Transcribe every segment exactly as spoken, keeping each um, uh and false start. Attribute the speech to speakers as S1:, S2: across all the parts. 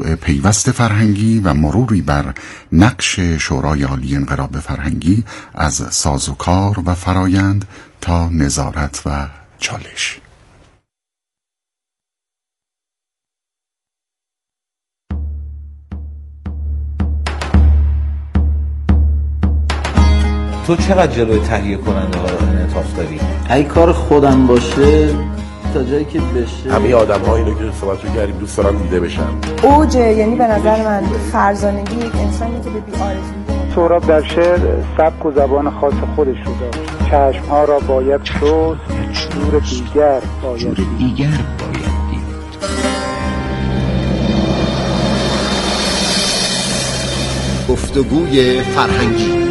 S1: موضوع پیوست فرهنگی و مروری بر نقش شورای عالی انقلاب فرهنگی از سازوکار و فرایند تا نظارت و چالش.
S2: تو چقدر جلوی تهیه کننده ها رو انعطاف داری؟
S3: اگه کار خودم باشه تا جایی که بشه.
S4: همه آدم ها اینو که صحبت رو کردیم دوست دارم دیده بشن.
S5: اوجه، یعنی به نظر من فرزانگی یک انسانی که به بی آرزویی.
S6: سهراب در شعر سبک و زبان خاص خودش رو داشت. چشم ها را باید شست، جور دیگر باید
S7: جور دیگر باید دید.
S8: گفتگوی فرهنگی.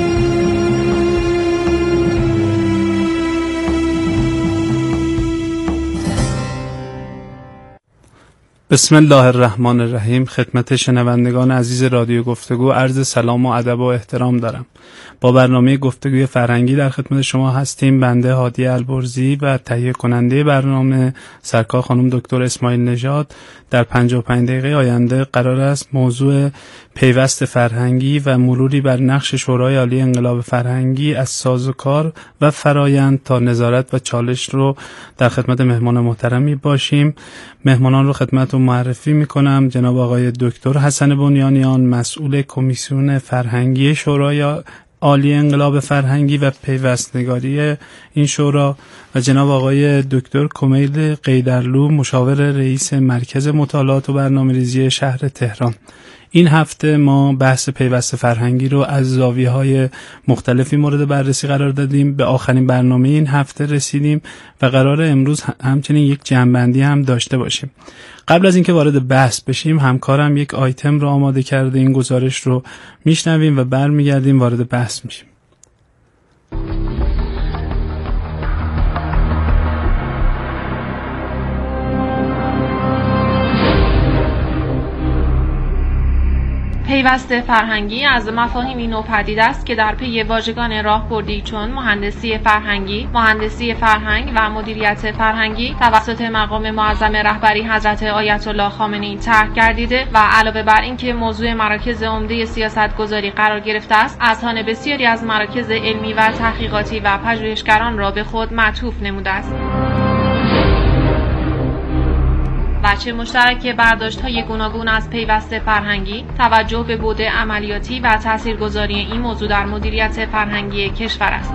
S9: بسم الله الرحمن الرحیم. خدمت شنوندگان عزیز رادیو گفتگو عرض سلام و ادب و احترام دارم. با برنامه گفتگوی فرهنگی در خدمت شما هستیم. بنده هادی البرزی و تهیه کننده برنامه سرکار خانم دکتر اسماعیل نژاد در پنجاه و پنج دقیقه آینده قرار است موضوع پیوست فرهنگی و مروری بر نقش شورای عالی انقلاب فرهنگی از سازوکار و فرایند تا نظارت و چالش رو در خدمت مهمان محترمی باشیم. مهمانان رو خدمتتون معرفی میکنم. جناب آقای دکتر حسن بنیانیان، مسئول کمیسیون فرهنگی شورای عالی انقلاب فرهنگی و پیوستنگاری این شورا، و جناب آقای دکتر کمیل قیدرلو، مشاور رئیس مرکز مطالعات و برنامه‌ریزی شهر تهران. این هفته ما بحث پیوست فرهنگی رو از زاویه‌های مختلفی مورد بررسی قرار دادیم. به آخرین برنامه این هفته رسیدیم و قرار امروز همچنین یک جمع‌بندی هم داشته باشیم. قبل از اینکه وارد بحث بشیم، همکارم یک آیتم رو آماده کرده. این گزارش رو میشنویم و برمیگردیم وارد بحث میشیم.
S10: پیوست فرهنگی از مفاهیمی نوپدید است که در پی واژگان راهبردی چون مهندسی فرهنگی، مهندسی فرهنگ و مدیریت فرهنگی توسط مقام معظم رهبری حضرت آیت الله خامنه‌ای طرح گردیده و علاوه بر اینکه موضوع مراکز عمده سیاستگذاری قرار گرفته است، اذهان بسیاری از مراکز علمی و تحقیقاتی و پژوهشگران را به خود معطوف نموده است. بچه مشترک برداشت‌های گوناگون از پیوست فرهنگی، توجه به بعد عملیاتی و تاثیرگذاری این موضوع در مدیریت فرهنگی کشور است.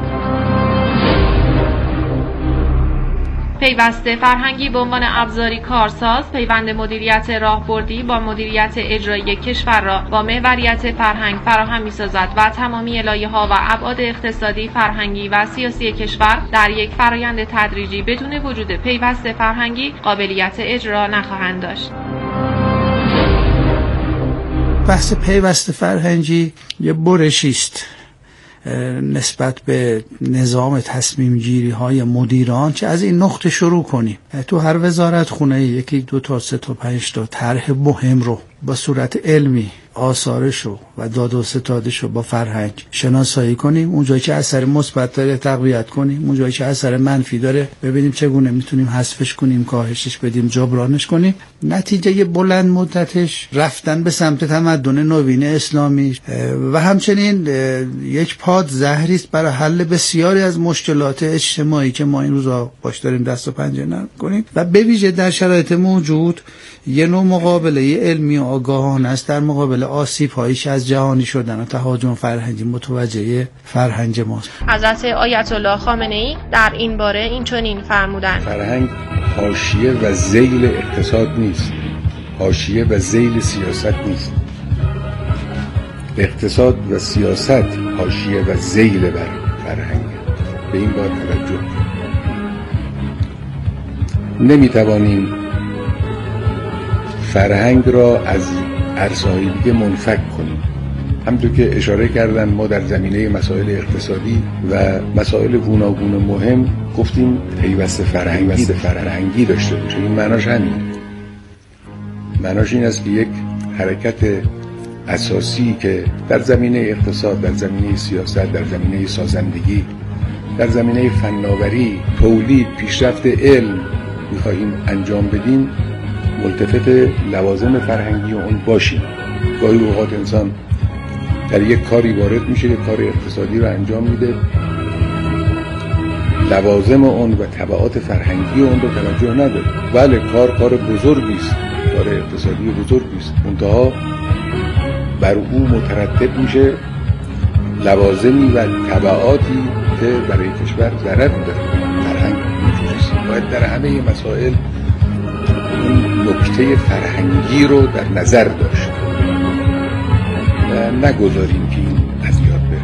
S10: پیوست فرهنگی به عنوان ابزاری کارساز پیوند مدیریت راهبردی با مدیریت اجرایی کشور را با محوریت فرهنگ فراهم می‌سازد و تمامی لایه‌ها و ابعاد اقتصادی، فرهنگی و سیاسی کشور در یک فرایند تدریجی بدون وجود پیوست فرهنگی قابلیت اجرا نخواهند داشت.
S11: بحث پیوست فرهنگی یه برشی است نسبت به نظام تصمیم گیری های مدیران که از این نقطه شروع کنیم. تو هر وزارت خونه یکی دو تا سه تا پنج تا طرح مهم رو با صورت علمی آثارشو و داد و ستادشو با فرهنگ شناسایی کنیم. اون جایی که اثر مثبت داره تقویت کنیم، اون جایی که اثر منفی داره ببینیم چگونه میتونیم حذفش کنیم، کاهشش بدیم، جبرانش کنیم. نتیجه بلند مدتش رفتن به سمت تمدن نوین اسلامی و همچنین یک پاد زهری است برای حل بسیاری از مشکلات اجتماعی که ما این روزا باش داریم دست و پنجه نرم کنیم و به ویژه در شرایط موجود یه نوع مقابله علمی و آگاهانه است در مقابل آسیب هایش از جهانی شدن و تهاجم فرهنگی متوجه فرهنگ ماست.
S10: حضرت آیت الله خامنه‌ای در این باره این چنین فرمودند:
S12: فرهنگ حاشیه و ذیل اقتصاد نیست، حاشیه و ذیل سیاست نیست. اقتصاد و سیاست حاشیه و ذیل بر فرهنگ. به این بار توجه نمیتوانیم فرهنگ را از عرصه‌های دیگه منفک کنیم. همونطور که اشاره کردن ما در زمینه مسائل اقتصادی و مسائل گوناگون مهم گفتیم پیوست فرهنگی فرهنگی داشته باشه. این معناش همین. معناش این است که یک حرکت اساسی که در زمینه اقتصاد، در زمینه سیاست، در زمینه سازندگی، در زمینه فناوری، تولید، پیشرفت علم می‌خواهیم انجام بدیم، ملتفت لوازم فرهنگی اون باشیم. گاهی اوقات انسان در یک کاری وارد میشه، یک کار اقتصادی رو انجام میده، لوازم اون و تبعات فرهنگی اون رو توجه نداره. بله کار کار بزرگی است، کار اقتصادی بزرگی است، منتها بر او مترتب میشه لوازمی و تبعاتی که برای کشور ضرر داره. فرهنگ اینجوریست، باید در همه مسائل این نکته فرهنگی رو در نظر داشت و نگذاریم که این از یاد بره.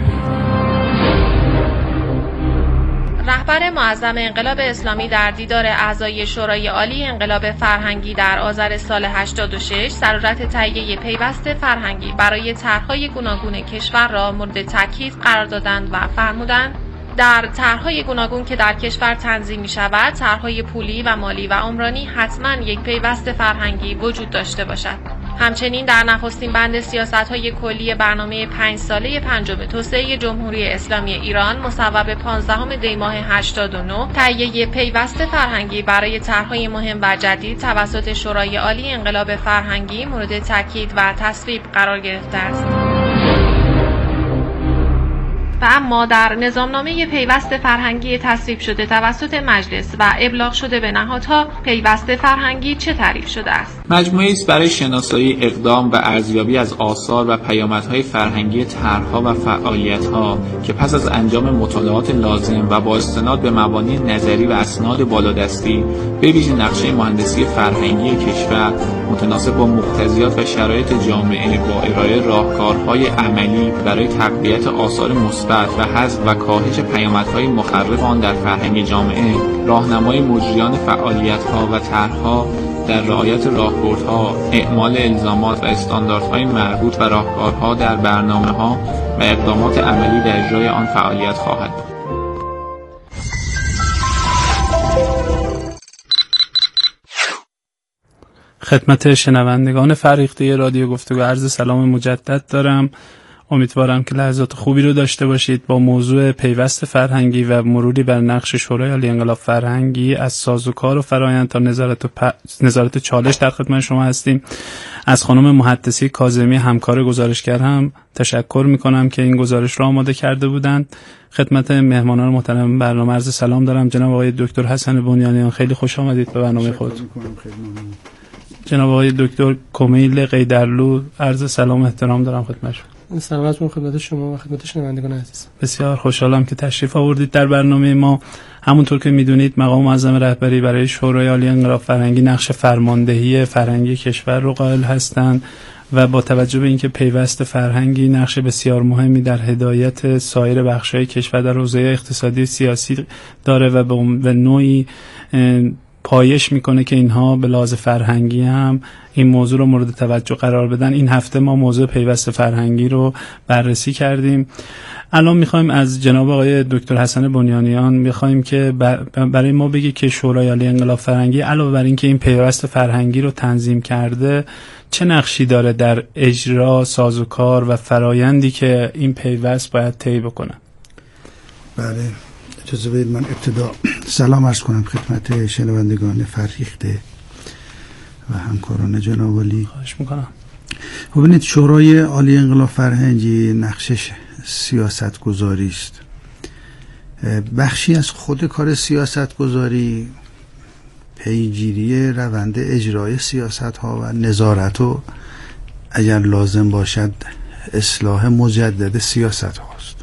S10: رهبر معظم انقلاب اسلامی در دیدار اعضای شورای عالی انقلاب فرهنگی در آذر سال هشتاد و شش ضرورت تهیه پیوست فرهنگی برای طرح‌های گوناگون کشور را مورد تاکید قرار دادند و فرمودند در طرح‌های گوناگون که در کشور تنظیم می‌شود، طرح‌های پولی و مالی و عمرانی حتماً یک پیوست فرهنگی وجود داشته باشد. همچنین در نخستین بند سیاست‌های کلی برنامه پنج ساله پنجم توسعه جمهوری اسلامی ایران مصوب پانزدهم دی ماه هشتاد و نه تهیه پیوست فرهنگی برای طرح‌های مهم و جدید توسط شورای عالی انقلاب فرهنگی مورد تاکید و تصویب قرار گرفته است. و اما در نظامنامه پیوست فرهنگی تصویب شده توسط مجلس و ابلاغ شده به نهادها، پیوست فرهنگی چه تعریف شده است؟
S8: مجموعه‌ای است برای شناسایی اقدام و ارزیابی از آثار و پیامدهای فرهنگی طرح‌ها و فعالیت‌ها که پس از انجام مطالعات لازم و با استناد به مبانی نظری و اسناد بالادستی به ویژه نقشه مهندسی فرهنگی کشور متناسب با مقتضیات و شرایط جامعه با ارائه راهکارهای عملی برای تقویت آثار مثبت و حذف و کاهش پیامدهای مخرب آن در فرهنگ جامعه، راهنمای مجریان فعالیت‌ها و طرح‌ها در رعایت راهبردها، اعمال الزامات و استانداردهای مربوط و راهکارها در برنامه‌ها و اقدامات عملی در اجرای آن فعالیت خواهد بود.
S9: خدمت شنوندگان فریخته رادیو گفتگو عرض سلام مجدد دارم. امیدوارم که لحظات خوبی رو داشته باشید. با موضوع پیوست فرهنگی و مروری بر نقش شورای عالی انقلاب فرهنگی از سازوکار و فرآیند تا نظارت و پ... نظارت چالش در خدمت شما هستیم. از خانم محدثی کاظمی همکار گزارشگر هم تشکر میکنم که این گزارش رو آماده کرده بودند. خدمت مهمانان محترم برنامه عرض سلام دارم. جناب آقای دکتر حسن بنیانیان، خیلی خوش آمدید به برنامه خود. جناب آقای دکتر کمیل قیدرلو، عرض سلام و احترام دارم خدمتشون.
S13: سلامتون خدمت شما و خدمت شنوندگان عزیز.
S9: بسیار خوشحالم که تشریف آوردید در برنامه ما. همونطور که میدونید مقام معظم رهبری برای شورای عالی انقلاب فرهنگی نقش فرماندهی فرهنگی کشور رو قائل هستند و با توجه به اینکه پیوست فرهنگی نقش بسیار مهمی در هدایت سایر بخش‌های کشور در حوزه اقتصادی سیاسی داره و به نوعی پایش میکنه که اینها به لحاظ فرهنگی هم این موضوع رو مورد توجه قرار بدن. این هفته ما موضوع پیوست فرهنگی رو بررسی کردیم. الان میخوایم از جناب آقای دکتر حسن بنیانیان میخوایم که برای ما بگی که شورای عالی انقلاب فرهنگی علاوه بر اینکه این پیوست فرهنگی رو تنظیم کرده، چه نقشی داره در اجرا، سازوکار و فرایندی که این پیوست باید طی بکنه؟
S11: بله، اجازه بدید من ابتدا سلام عرض کنم خدمت شنوندگان فرهیخته و همکاران جناب عالی.
S9: خواهش میکنم.
S11: ببینید، شورای عالی انقلاب فرهنگی نقشش سیاست گذاری است. بخشی از خود کار سیاست گذاری پیگیری روند اجرای سیاست ها و نظارت و اگر لازم باشد اصلاح مجدد سیاست هاست.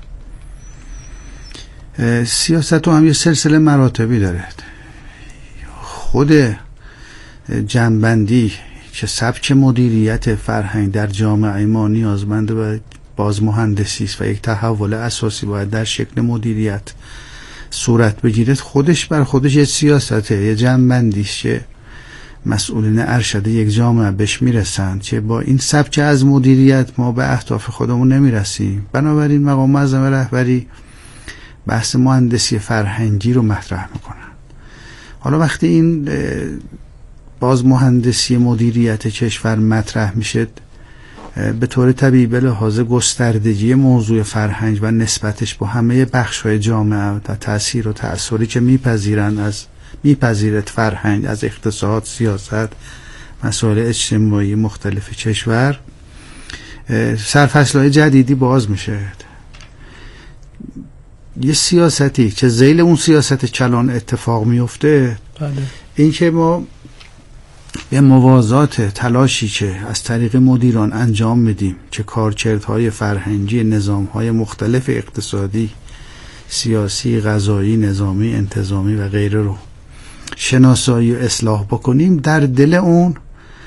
S11: سیاست ها هم یه سلسله مراتبی دارد. خود جنبندی که سبک مدیریت فرهنگ در جامعه ما نیازمند به باز مهندسی است و یک تحول اساسی باید در شکل مدیریت صورت بگیرد، خودش بر خودش یه سیاسته، یه جنبندی است که مسئولین ارشد یک جامعه بهش میرسند که با این سبک از مدیریت ما به اهداف خودمون نمیرسیم. بنابراین مقام معظم رهبری بحث مهندسی فرهنگی رو مطرح میکنن. حالا وقتی این باز مهندسی مدیریت کشور مطرح میشه، به طور طبیعی به لحاظ گستردگی موضوع فرهنگ و نسبتش با همه بخش‌های جامعه و تأثیر و تأثیری که میپذیرن از میپذیرد فرهنگ از اقتصاد، سیاست مسائل اجتماعی مختلف کشور سرفصل‌های جدیدی باز میشه. یه سیاستی که ذیل اون سیاست کلان اتفاق میفته،
S9: بله.
S11: این که ما به موازات تلاشی که از طریق مدیران انجام میدیم که کارکردهای فرهنگی نظامهای مختلف اقتصادی، سیاسی، قضایی، نظامی، انتظامی و غیره رو شناسایی و اصلاح بکنیم، در دل اون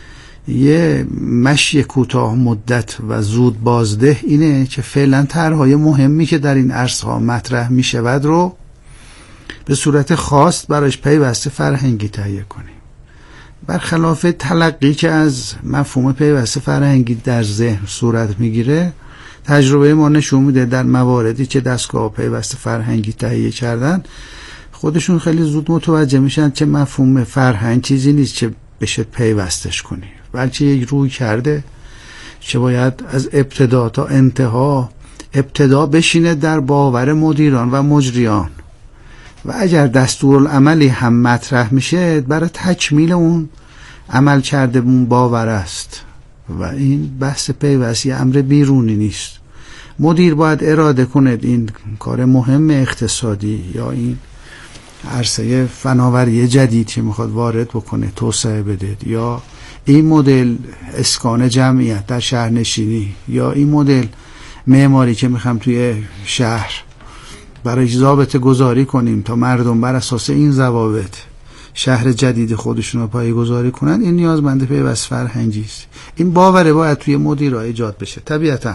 S11: یه مشی کوتاه مدت و زود بازده اینه که فعلا طرح‌های مهمی که در این عرصه‌ها مطرح میشود رو به صورت خاص برایش پیوسته فرهنگی تهیه کنیم، برخلاف تلقی که از مفهوم پیوسته فرهنگی در ذهن صورت میگیره. تجربه ما نشون میده در مواردی که دستگاه پیوسته فرهنگی تهیه کردن، خودشون خیلی زود متوجه میشن که مفهوم فرهنگ چیزی نیست که بشه پیوستش کنی، بلکه یک روی کرده که باید از ابتدا تا انتها ابتدا بشینه در باور مدیران و مجریان و اگر دستورالعملی هم مطرح میشه برای تکمیل اون عمل کرده اون باور است و این بحث پیوستی امر بیرونی نیست. مدیر باید اراده کند این کار مهم اقتصادی یا این عرصه فناوری جدید که میخواد وارد بکنه توسعه بده، یا این مدل اسکان جمعیت در شهرنشینی، یا این مدل معماری که میخوام توی شهر برای ضابطه گذاری کنیم تا مردم بر اساس این ضوابط شهر جدید خودشون رو پایه‌گذاری کنن، این نیازمند پیوست فرهنگی است. این باوره باید توی مدیرها ایجاد بشه. طبیعتاً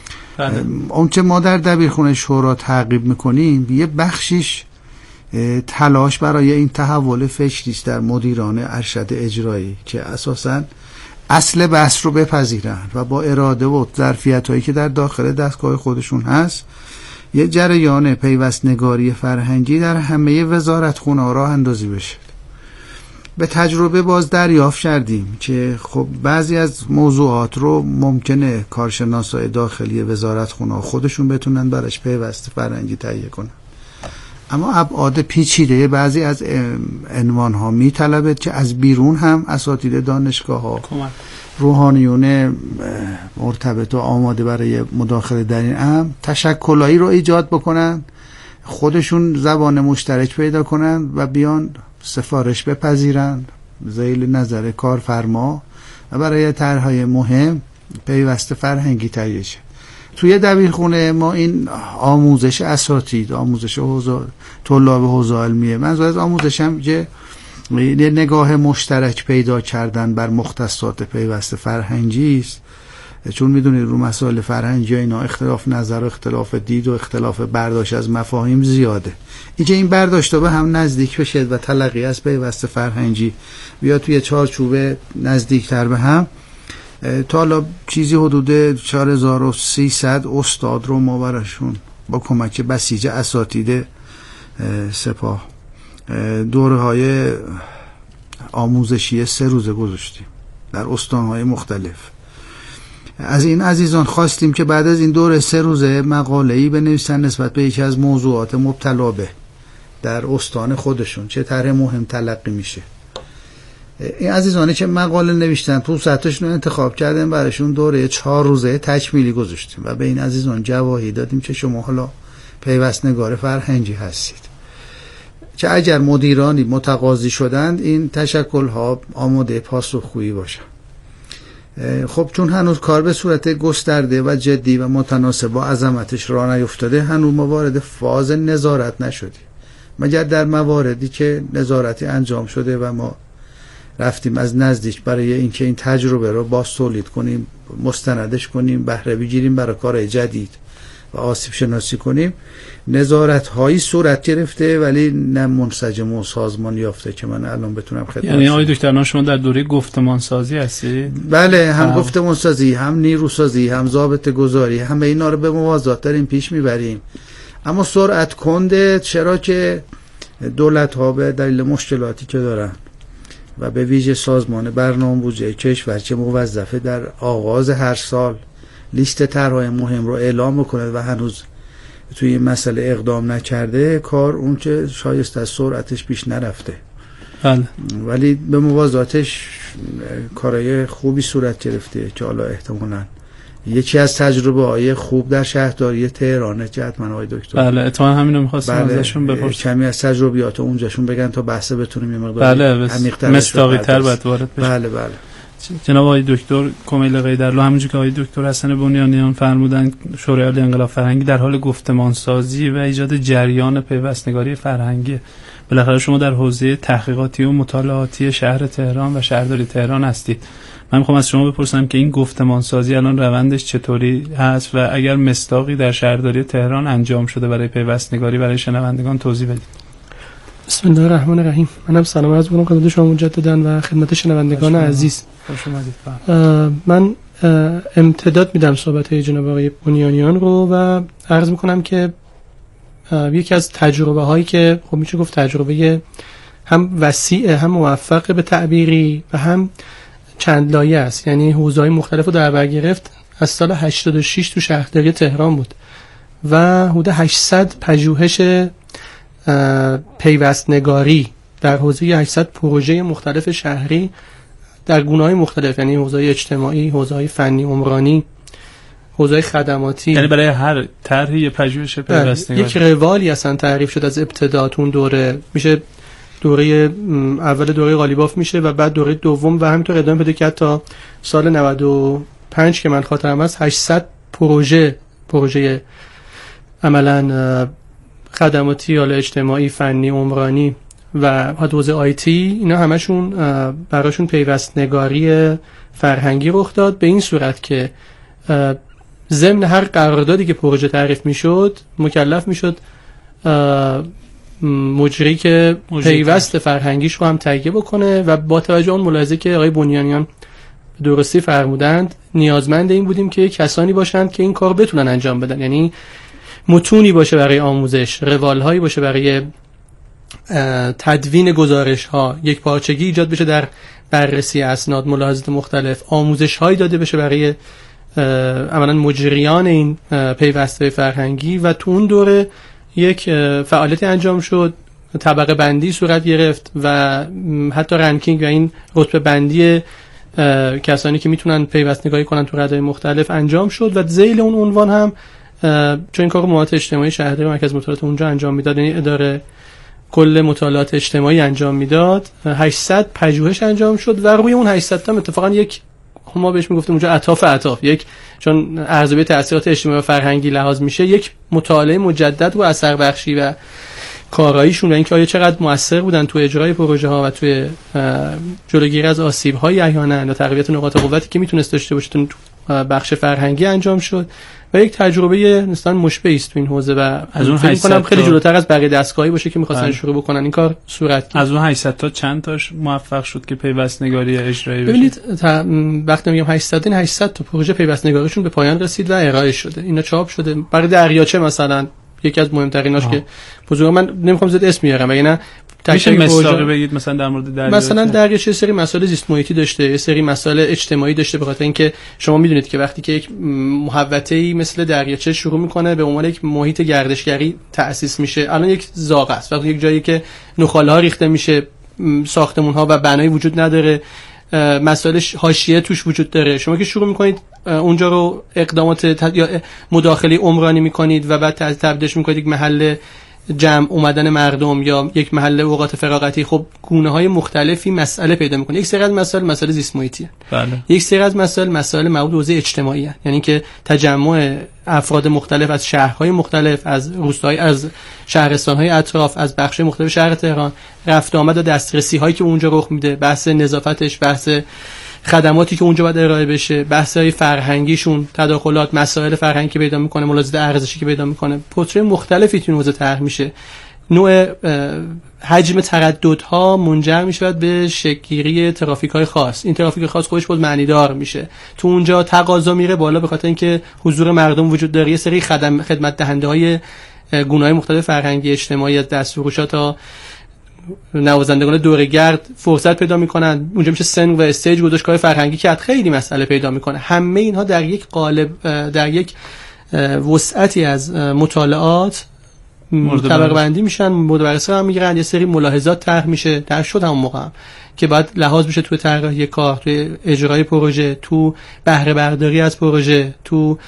S11: اون که ما در دبیرخونه شورا تعقیب میکنیم یه بخشیش تلاش برای این تحول فکری است در مدیران ارشد اجرایی که اساساً اصل بحث رو بپذیرن و با اراده و ظرفیت‌هایی که در داخل دستگاه خودشون هست یه جریان پیوست نگاری فرهنگی در همه وزارتخونه‌ها راه اندازی بشه. به تجربه باز دریافت کردیم که خب بعضی از موضوعات رو ممکنه کارشناسای داخلی وزارتخونه‌ها خودشون بتونن براش پیوست فرهنگی تهیه کنن، اما ابعاد پیچیده بعضی از عنوان‌ها میطلبه که از بیرون هم اساتید دانشگاه‌ها، روحانیون مرتبط و آماده برای مداخله در این امر تشکلایی رو ایجاد بکنن، خودشون زبان مشترک پیدا کنن و بیان سفارش بپذیرن ذیل نظر کارفرما و برای طرح‌های مهم پیوست فرهنگی تهیه شه. توی دبیرخونه ما این آموزش اساتید، آموزش حوزه طلاب حوزه علمیه، منظور از آموزش هم که یه نگاه مشترک پیدا کردن بر مختصات پیوست فرهنگی است، چون میدونید رو مسائل فرهنگی اینا اختلاف نظر و اختلاف دید و اختلاف برداشت از مفاهیم زیاده. اینکه این برداشت به هم نزدیک بشه و تلقی از پیوست فرهنگی بیا توی چارچوب نزدیکتر به هم، تا حالا چیزی حدود چهار هزار و سیصد استاد رو ما براشون با کمک بسیج اساتید سپاه دوره‌های آموزشی سه روزه گذاشتیم در استان‌های مختلف. از این عزیزان خواستیم که بعد از این دوره سه روزه مقاله‌ای بنویسن نسبت به یکی از موضوعات مبتلا به در استان خودشون چه طرح مهم تلقی میشه. این عزیزانی که مقاله نوشتن پوستشون رو انتخاب کردن براشون دوره چهار روزه تکمیلی گذاشتیم و به این عزیزان جواهی دادیم که شما حالا پیوست نگار فرهنگی هستید که اگر مدیرانی متقاضی شدند این تشکل‌ها آماده پاسخگویی باشن. خب چون هنوز کار به صورت گسترده و جدی و متناسب با عظمتش راه نیفتاده، هنوز ما وارد فاز نظارت نشدیم، مگر در مواردی که نظارتی انجام شده و ما رفتیم از نزدیک برای اینکه این تجربه رو باز تولید کنیم، مستندش کنیم، بهره بگیریم برای کارهای جدید و آسیب شناسی کنیم. نظارت هایی صورت گرفته ولی نه منسجم و سازمان یافته که من الان بتونم خدمت.
S9: یعنی آقای دکتر شما در دوره گفتمان سازی هستید؟
S11: بله، هم گفتمان سازی، هم نیرو سازی، هم ضابطه گذاری، همه اینا رو به موازات داریم پیش میبریم. اما سرعت کنده، چرا که دولت ها به دلیل مشکلاتی که دارن و به ویژه سازمان برنامه بودجه کشور که موظفه در آغاز هر سال لیست طرح‌های مهم رو اعلام کنه و هنوز توی این مسئله اقدام نکرده، کار اون که شایسته از سرعتش پیش نرفته.
S9: بله.
S11: ولی به موازاتش کارهای خوبی صورت گرفته که حالا احتمالاً یکی از تجربه های خوب در شهرداری تهرانه که حتما آقای دکتر
S9: بله اتفاقا همینو می‌خواستم
S11: بله
S9: ازشون بپرسم،
S11: کمی از تجربیات اونجاشون بگن تا بحث بتونیم یه مقدار
S9: بله
S11: عمیق‌تر
S9: مستاقی‌تر بعد وارد بشیم.
S11: بله بله
S9: جناب آقای دکتر کمیل قیدرلو، همونجوری که آقای دکتر حسن بنیانیان فرمودن، شورای عالی انقلاب فرهنگی در حال گفتمان سازی و ایجاد جریان پیوستنگاری فرهنگی. بالاخره شما در حوزه تحقیقاتی و مطالعاتی شهر تهران و شهرداری تهران هستید. من میخوام از شما بپرسم که این گفتمان سازی الان روندش چطوری هست و اگر مصداقی در شهرداری تهران انجام شده برای پیوستنگاری برای شنوندگان توضیح بدید.
S13: بسم الله الرحمن الرحیم. منم سلام عرض می‌کنم خدمت شما مجدداً و خدمت شنوندگان عزیز.
S9: خوش اومدید.
S13: من امتداد میدم صحبت‌های جناب آقای بنیانیان رو و عرض می‌کنم که یکی از تجربه‌هایی که خب میشه گفت تجربه هم وسیع هم موفق به تعبیری و هم چند لایه است، یعنی حوزه‌های مختلف رو در بر گرفت. از سال هشتاد و شش تو شهرداری تهران بود و حدود هشتصد پژوهش پیوستنگاری در حوزه هشتصد پروژه مختلف شهری در گونه‌های مختلف، یعنی حوزه اجتماعی، حوزه فنی عمرانی، حوزه خدماتی،
S9: یعنی برای هر طرحی پژوهش پیوستنگاری
S13: یک روالی اصلا تعریف شد از ابتدا. اون دوره میشه دوره اول دوره قالیباف میشه و بعد دوره دوم و همینطور ادامه پیدا کرد تا سال نود و پنج که من خاطرم هست هشتصد پروژه پروژه عملاً خدماتی یا اجتماعی، فنی، عمرانی و حوزه آیتی، اینا همشون براشون پیوستنگاری فرهنگی رخ داد به این صورت که ضمن هر قراردادی که پروژه تعریف میشد مکلف میشد مجری که پیوست فرهنگیش رو هم تهیه بکنه و با توجه اون ملاحظه که آقای بنیانیان درستی فرمودند نیازمند این بودیم که کسانی باشند که این کار بتونن انجام بدن، یعنی متونی باشه برای آموزش، روالهایی باشه برای تدوین گزارش ها، یک پارچگی ایجاد بشه در بررسی اسناد، ملاحظات مختلف، آموزش هایی داده بشه برای عملاً مجریان این پیوسته فرهنگی و تو اون دوره یک فعالیتی انجام شد، طبقه بندی صورت گرفت و حتی رنکینگ و این رتبه بندی کسانی که میتونن پیوستنگاری کنن تو رده مختلف انجام شد و ذیل اون عنوان هم چون این کار مطالعات اجتماعی شهرداری مرکز مطالعات اونجا انجام میداد، یعنی اداره کل مطالعات اجتماعی انجام میداد، هشتصد پژوهش انجام شد و روی اون هشتصد تا اتفاقا یک ما بهش میگفتیم اونجا اطاف اطاف یک چون ارزیابی تاثیرات اجتماعی و فرهنگی لحاظ میشه، یک مطالعه مجدد و اثر بخشی و کاراییشون و اینکه آیا چقدر موثر بودن تو اجرای پروژه ها و توی جلوگیری از آسیب های احیانا یا تقویت نقاط قوتی که میتونست داشته باشه تو بخش فرهنگی انجام شد و یک تجربه نسبتاً مشبه است تو این حوزه و
S9: از اون
S13: فکر کنم خیلی جلوتر از بقیه دستگاهی باشه که می‌خواستن شروع بکنن این کار صورت گرفت.
S9: از اون هشتصد تا چند تاش موفق شد که پیوستنگاری اجرایی بشه؟
S13: ببینید وقتی میگم هشتصد این هشتصد تا پروژه پیوستنگاریشون به پایان رسید و ارائه شده، اینا چاپ شده. برای دریاچه مثلا یکی از مهمتریناش که بزرگ من نمیخوام زیاد اسم بیارم اگه نه
S9: میشه مثال بگید مثلا در مورد دریاچه؟
S13: مثلا دریاچه سری مسائل زیست محیطی داشته، یه سری مسائل اجتماعی داشته، به خاطر اینکه شما میدونید که وقتی که یک محوطه‌ای مثل دریاچه شروع میکنه به عنوان یک محیط گردشگری تأسیس میشه، الان یک زاغ است، وقتی یک جایی که نخاله‌ها ریخته میشه، ساختمان‌ها و بنایی وجود نداره، مسائل حاشیه توش وجود داره، شما که شروع میکنید اونجا رو اقدامات یا مداخله عمرانی میکنید و بعد تبدیلش میکنید یک محل جمع اومدن مردم یا یک محل اوقات فراغتی، خب گونه های مختلفی مسئله پیدا میکنه. یک سری از مسائل مسائل زیست محیطی،
S9: بله.
S13: یک سری از مسائل مسائل مربوط به حوزه اجتماعی هست، یعنی که تجمع افراد مختلف از شهرهای مختلف، از روستاهای، از شهرستانهای اطراف، از بخش مختلف شهر تهران، رفت آمد و دسترسی هایی که اونجا رخ میده، بحث نظافتش، بحث خدماتی که اونجا باید ارائه بشه، بحث‌های فرهنگیشون، تداخلات، مسائل فرهنگی که پیدا میکنه، ملاحظات ارزشی که پیدا میکنه، پورتری مختلفی تو حوزه طرح میشه. نوع حجم ترددها منجر میشه به شکل‌گیری ترافیک‌های خاص. این ترافیک خاص خودش بود معنی دار میشه. تو اونجا تقاضا میره بالا به خاطر اینکه حضور مردم وجود داره. یه سری خدم خدمت دهنده‌های گونه‌های مختلف فرهنگی اجتماعی از دستفروش‌ها تا نوازندگان دوره‌گرد فرصت پیدا میکنن. اونجا میشه سن و استیج گذاشتگاه فرهنگی که خیلی مسئله پیدا میکنه. همه اینها در یک قالب، در یک وسعتی از مطالعات طبقه بندی میشن، مورد بررسی هم میگیرن، یه سری ملاحظات طرح میشه، طرح شد همون موقع هم که بعد لحاظ بشه تو طراحی کار، تو اجرای پروژه، تو بهره برداری از پروژه، تو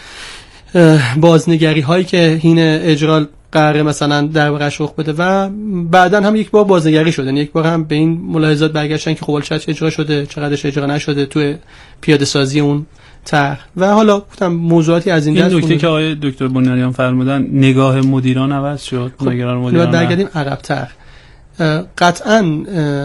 S13: بازنگری هایی که این اجرا قراره مثلا در واقعش رخ بده و بعدن هم یک بار بازنگری شدن، یک بار هم به این ملاحظات برگشتن که خب چقدر اجرا شده، چقدرش اجرا نشده تو پیاده سازی اون طرح و حالا گفتم موضوعاتی از این دست.
S9: این نکته که آقای دکتر بنیانیان فرمودن نگاه مدیران عوض شد.
S13: خب
S9: نگران مدیران
S13: برگردیم عقب‌تر. قطعاً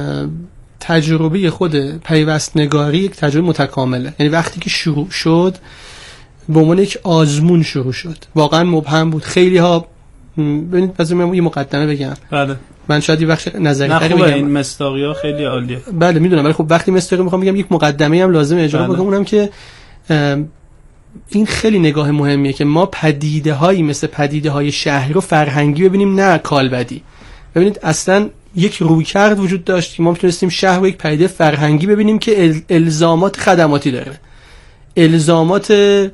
S13: تجربه خود پیوست نگاری یک تجربه متکامله، یعنی وقتی که شروع شد به عنوان یک آزمون شروع شد، واقعا مبهم بود. خیلی ها ببینید بذارم یه مقدمه بگم.
S9: بله
S13: من شاید یه بخش نظری تری
S9: بگم. این
S13: بگم.
S9: مصداقی‌ها خیلی عالیه.
S13: بله میدونم، ولی خب وقتی مصداقی میخوام بگم یک مقدمه هم لازم اجرا بله. بگم، اونم که این خیلی نگاه مهمیه که ما پدیده هایی مثل پدیده های شهری رو فرهنگی ببینیم، نه کالبدی. ببینید اصلا یک رویکرد وجود داشت که ما میتونستیم شهر رو یک پدیده فرهنگی ببینیم که الزامات خدماتی داره، الزامات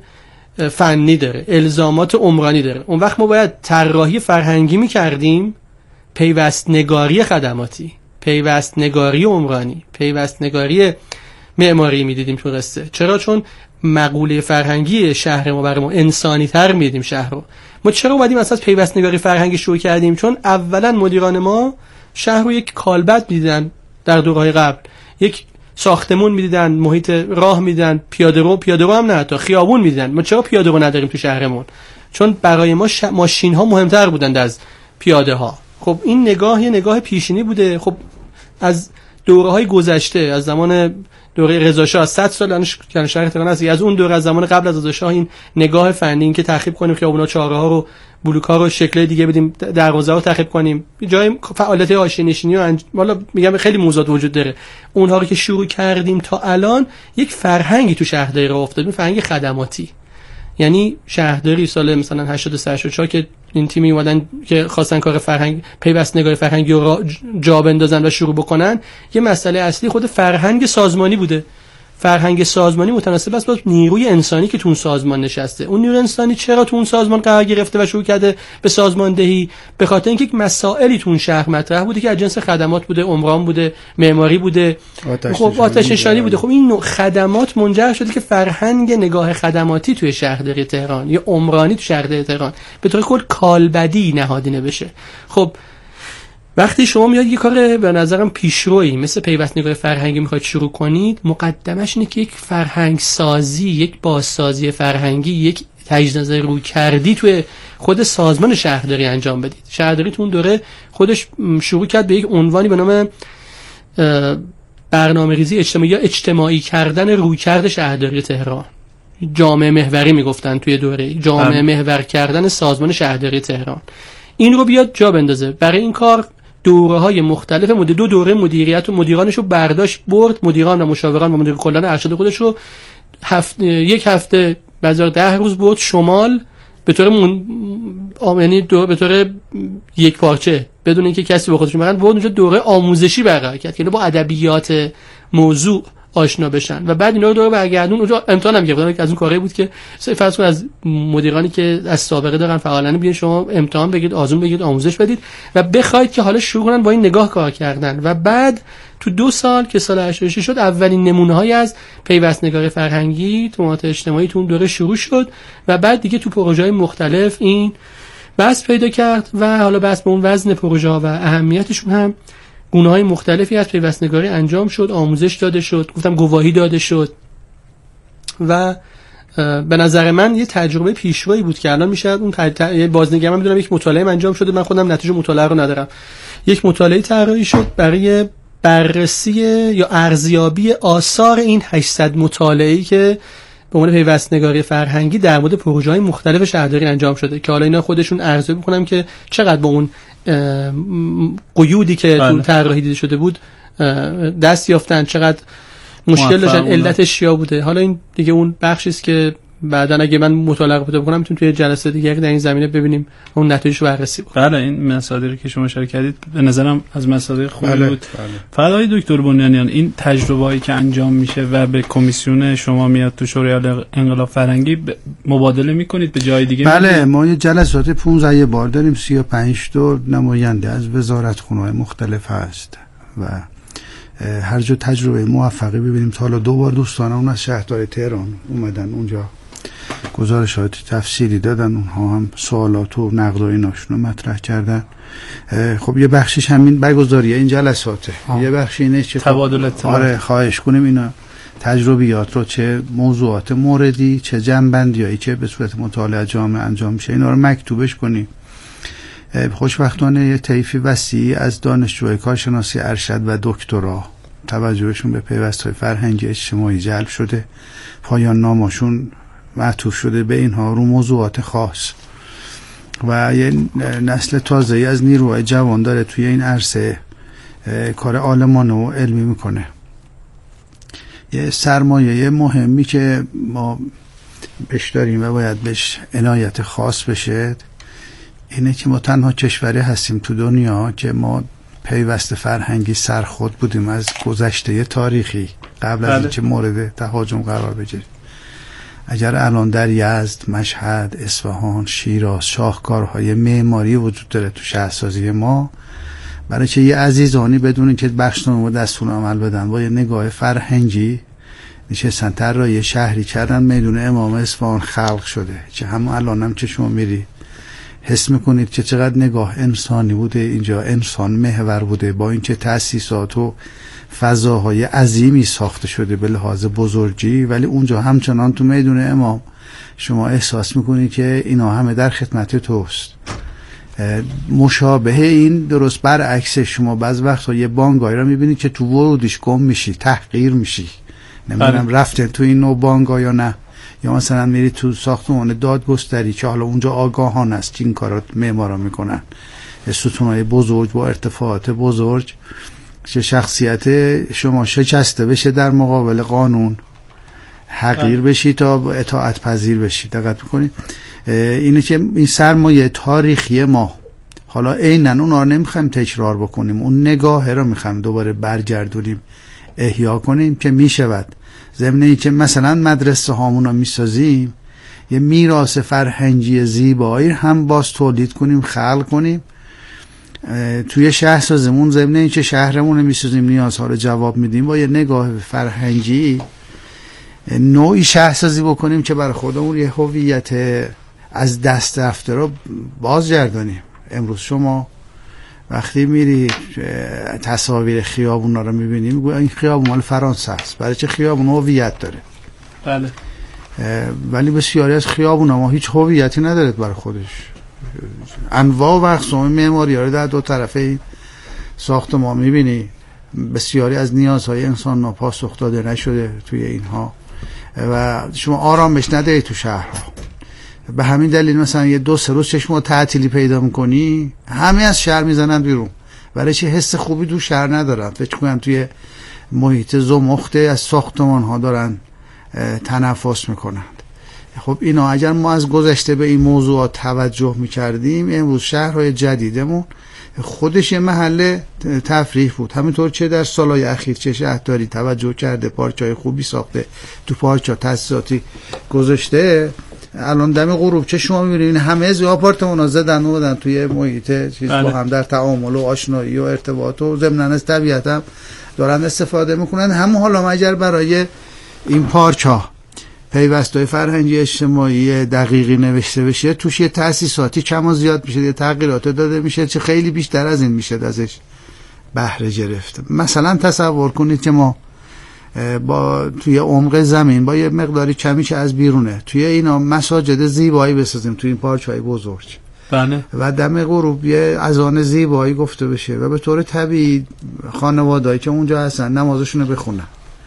S13: فنی داره، الزامات عمرانی داره. اون وقت ما باید طراحی فرهنگی میکردیم، پیوست نگاری خدماتی، پیوست نگاری عمرانی، پیوست نگاری معماری میدیدیم تو قصه. چرا؟ چون مقوله فرهنگی شهر ما برای ما انسانی تر میدیم شهر رو. ما چرا اومدیم اساس پیوست نگاری فرهنگی شروع کردیم؟ چون اولا مدیران ما شهر رو یک کالبد میدیدن، در دورهای قبل یک ساختمون میدیدن، محیط راه میدیدن، پیاده رو پیاده رو هم نه تا خیابون میدیدن. ما چرا پیاده رو نداریم تو شهرمون؟ چون برای ما ش... ماشین ها مهمتر بودند از پیاده ها. خب این نگاه یه نگاه پیشینی بوده. خب از دوره‌های گذشته، از زمان دوره رضا شاه صد سال انش که شهر تهران است، از اون دوره از زمان قبل از رضا شاه این نگاه فنی، این که تخریب کنیم خیابونا، چهارراه رو، بلوک‌ها رو شکل دیگه بدیم، دروازه رو تخریب کنیم، جای فعالیت حاشیه‌نشینی و انج... والا میگم خیلی موضوعات وجود داره. اونها رو که شروع کردیم تا الان یک فرهنگی تو شهرداری راه افتاد، فرهنگ خدماتی. یعنی شهرداری سال مثلا هشتاد و سه هشتاد و چهار که این تیمی اومدن که خواستن کار فرهنگ پیوست نگاری فرهنگی رو جا بندازن و شروع بکنن، یه مسئله اصلی خود فرهنگ سازمانی بوده. فرهنگ سازمانی متناسب است با نیروی انسانی که تو اون سازمان نشسته. اون نیروی انسانی چرا تو اون سازمان قرار گرفته و شروع کرده به سازماندهی؟ به خاطر اینکه یک مسائلی تو اون شهر مطرح بوده که از جنس خدمات بوده، عمران بوده، معماری بوده، خب آتش نشانی بوده. خب این نوع خدمات منجر شده که فرهنگ نگاه خدماتی توی شهرداری تهران یا عمرانی تو شهرداری تهران به طور کل کالبدی نهادینه بشه. خب وقتی شما میاد یه کار به نظرم پیشرویی مثل پیوست نگاری فرهنگی میخواید شروع کنید، مقدمش اینه که یک فرهنگ سازی، یک بازسازی فرهنگی، یک تجدید نظر روی کردی توی خود سازمان شهرداری انجام بدید. شهرداری تو اون دوره خودش شروع کرد به یک عنوانی به نام برنامه‌ریزی اجتماعی یا اجتماعی کردن رویکرد شهرداری تهران. جامعه محوری میگفتن توی دوره، جامعه محور کردن سازمان شهرداری تهران. این رو بیاد جا بندازه. برای این کار دوره‌های مختلف مدیر دو دوره مدیریت و مدیرانش رو برداشت برد، مدیران و مشاوران و مدیر کلان ارشد خودش رو هفت... یک هفته بعضی ده روز برد شمال به طور من... یعنی دو... به طور یک پارچه بدون اینکه کسی به خودش بگن، برد اونجا دوره آموزشی برقرار کرد که با ادبیات موضوع آشنا بشن و بعد اینا رو دوره برگردون اونجا امتحان هم گرفتن که از اون کاری بود که فرض کن از مدیرانی که از سابقه دارن فعالانه بیان شما امتحان بگید، آزمون بگید، آموزش بدید و بخواید که حالا شروع کنن با این نگاه کار کردن و بعد تو دو سال که سال هشتاد و شش شد اولین نمونه‌هایی از پیوست نگاری فرهنگی تو محیط اجتماعی تو اون دوره شروع شد و بعد دیگه تو پروژه‌های مختلف این بحث پیدا کرد و حالا بحث به اون وزن پروژه‌ها و اهمیتشون هم گونه‌های مختلفی از پیوست نگاری انجام شد، آموزش داده شد، گفتم گواهی داده شد و به نظر من یه تجربه پیشرویی بود که الان میشه اون تج... بازنگری من میدونم یک مطالعه انجام شده، من خودم نتیجه مطالعه رو ندارم. یک مطالعه طراحی شد برای بررسی یا ارزیابی آثار این هشتصد مطالعه‌ای که به عنوان پیوست نگاری فرهنگی در مورد پروژه‌های مختلف شهرداری انجام شده که حالا اینا خودشون ارزیابی می‌کنم که چقدر با اون قیودی که تو طراحی دیده شده بود دست یافتن، چقدر مشکل داشتن، علتش چیا بوده. حالا این دیگه اون بخشی است که بعدا اگه من مطالعه پیدا کنم میتونیم توی جلسه دیگه در این زمینه ببینیم اون نتایجش بررسی کنیم.
S9: بله این مصادیری که شما اشاره کردید به نظرم از مصادیر خوبی
S11: بله.
S9: بود. فقط آقای دکتر بنیانیان این تجربه‌ای که انجام میشه و به کمیسیون شما میاد تو شورای انقلاب فرهنگی مبادله میکنید به جای دیگه؟
S11: بله ما یه جلسات پانزده یه بار داریم، سی و پنج تا نماینده از وزارتخونه‌های مختلف هست و هر جا تجربه موفقی ببینیم. تا حالا دو بار دوستانمون از شهرداری تهران اومدن اونجا گزارشات تفصیلی دادن، اونها هم سوالات و نقد و ایناشون رو مطرح کردن. خب یه بخشش همین برگزاری این جلساته، آه. یه بخش اینه که
S9: تبادل اطلاعات.
S11: آره خواهش کنیم اینا تجربیات رو، چه موضوعات موردی چه جنبندیایی که به صورت مطالعه جامع انجام میشه اینا رو مکتوبش کنیم. خوشبختانه یه طیفی وسیع از دانشجوهای کارشناسی ارشد و دکترا توجهشون به پیوست‌های فرهنگی اجتماعی جلب شده، پایان نامشون معطوف شده به اینها رو موضوعات خاص و یه نسل تازه‌ای از نیروهای جوان داره توی این عرصه کار عالمانه و علمی میکنه. یه سرمایه مهمی که ما بهش داریم و باید بهش عنایت خاص بشه اینه که ما تنها کشوری هستیم تو دنیا که ما پیوست فرهنگی سرخود بودیم از گذشته تاریخی قبل از اینکه مورد تهاجم قرار بگیریم. اگر الان در یزد، مشهد، اصفهان، شیراز شاهکارهای معماری وجود داره تو شهرسازی ما، برای که یه عزیزانی بدون که بخشنامه و دستور عمل بدن با یه نگاه فرهنگی نشستن طراحی شهری کردن، میدون امام اصفهان خلق شده که همون الان هم که شما میری حس میکنید که چقدر نگاه انسانی بوده اینجا، انسان محور بوده، با اینکه تأسیسات و فضاهای عظیمی ساخته شده به لحاظ بزرگی، ولی اونجا همچنان تو میدون امام شما احساس میکنید که اینا همه در خدمت توست. مشابه این درست برعکس، شما بعض وقتا یه بانگای رو میبینید که تو ورودیش گم میشی، تحقیر میشی، نمیدونم رفتن تو این نوع بانگا یا نه. یا مثلا میری تو ساختمان دادگستری که حالا اونجا آگاهان است که این کارات معمارا میکنن، ستونهای بزرگ با ارتفاعات بزرگ، که شخصیت شما شکسته بشه در مقابل قانون، حقیر بشی تا اطاعت پذیر بشی. دقت میکنید اینه که این سرمایه تاریخی ما، حالا عیناً اونا رو نمیخوایم تکرار بکنیم، اون نگاه رو میخوایم دوباره برگردونیم، احیا کنیم که میشود. ضمن این که مثلا مدرسه هامون میسازیم یه میراث فرهنگی زیبایی هم باز تولید کنیم، خلق کنیم توی شهرسازمون. ضمن این که شهرمون رو میسازیم، نیازها رو جواب میدیم، با یه نگاه فرهنگی نوعی شهرسازی بکنیم که برای خودمون یه هویت از دست رفته رو بازگردانیم. امروز شما وقتی میری تصاویر خیابونا رو میبینی میگوی این خیابون مال فرانسه است، برای چه خیابون هویت داره.
S9: بله.
S11: ولی بسیاری از خیابونا ما هیچ هویتی نداره برای خودش. انواع و اقسام معماری رو در دو طرفه این ساختمان میبینی، بسیاری از نیازهای انسان ناپاسخ داده نشده توی اینها و شما آرامش نداری تو شهرها. به همین دلیل مثلا یه دو سه روز چشم تعطیلی پیدا میکنی همه از شهر میزنن بیرون، برای چه حس خوبی تو شهر ندارن، فکر کنم توی محیط زمخته از ساختمان ها دارن تنفس میکنند. خب اینا اگر ما از گذشته به این موضوعات توجه میکردیم، امروز شهرهای جدیدمون خودش یه محل تفریح بود. همینطور چه در سالهای اخیر چه شهرداری توجه کرده، پارک‌های خوبی ساخته، تو پارک‌ها تاسیساتی گذاشته. الان دم غروب چه شما می‌بینید همه از آپارتمان‌ها زدن و بدن توی محیط چیز با هم در تعامل و آشنایی و ارتباط و ضمناً از طبیعت هم دارن استفاده میکنن. همون حالا اگر برای این پارک‌ها پیوست‌های فرهنگی اجتماعی دقیقی نوشته بشه، توش یه تأسیساتی کم و زیاد میشه، یه تغییرات داده میشه چه خیلی بیشتر از این میشه ازش بهره گرفت. مثلا تصور کنید که ما با توی عمق زمین با یه مقداری کمی که از بیرونه توی اینا مساجد زیبایی بسازیم توی این پارک‌های بزرگ.
S9: بله.
S11: و دم غروب یه اذان زیبایی گفته بشه و به طور طبیعی خانواده‌ای که اونجا هستن نمازشون رو بخونن.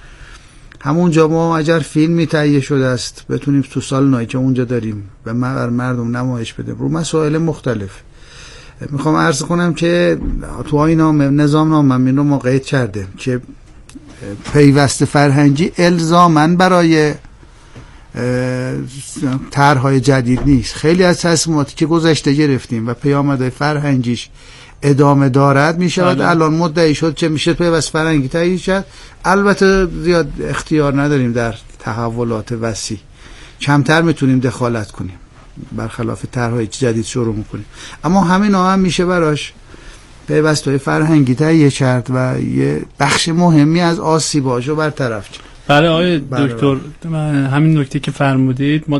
S11: همونجا ما اگر فیلمی تهیه شده است بتونیم تو سالنایی که اونجا داریم و مردم نمایش بدیم رو مسائل مختلف. میخوام عرض کنم که تو آیین نظام نامه رو ما قید کرده که پیوست فرهنگی الزاماً برای طرح‌های جدید نیست. خیلی از تصمیماتی که گذشته گرفتیم و پیامدهای فرهنگیش ادامه دارد می شود الان مدعی شد چه میشه پیوست فرهنگی تهیه شد. البته زیاد اختیار نداریم در تحولات وسیع، کمتر میتونیم دخالت کنیم برخلاف طرح‌های جدید شروع میکنیم، اما همین هم میشه براش پیوست‌های فرهنگی تهیه کرد و یه بخش مهمی از آسیباشو برطرف کرد.
S9: بله آقای دکتر، همین نکته که فرمودید ما